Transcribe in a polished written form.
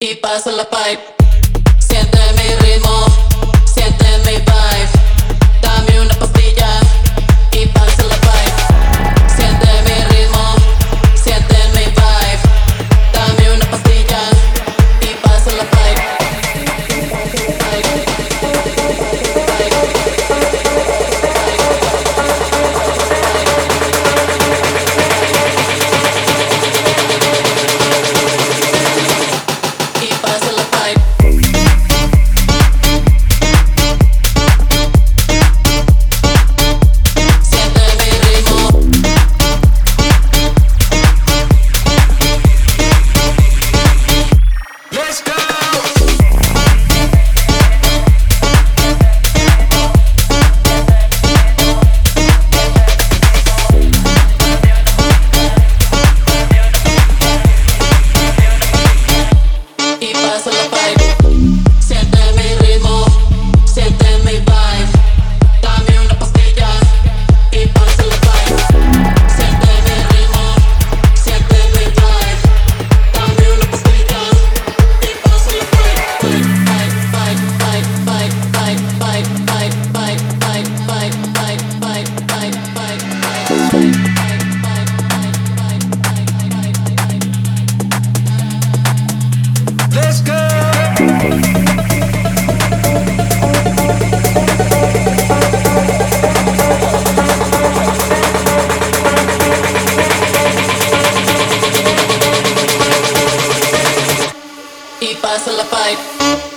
y pasa la pipe. Siente mi ritmo, siente mi vibe. Dame una pastilla y pasa la pipe. Siente mi ritmo, siente mi vibe. Dame una pastilla y pasa la pipe. Y pasa la pipe. Siente mi ritmo. Let's go. Y pasa la pipe. Siente mi ritmo, siente mi vibe. Dame una pastilla y pasa la pipe. Siente mi ritmo, siente mi vibe. Dame una pastilla y pasa la pipe. Let's go. Y pasa la pipe.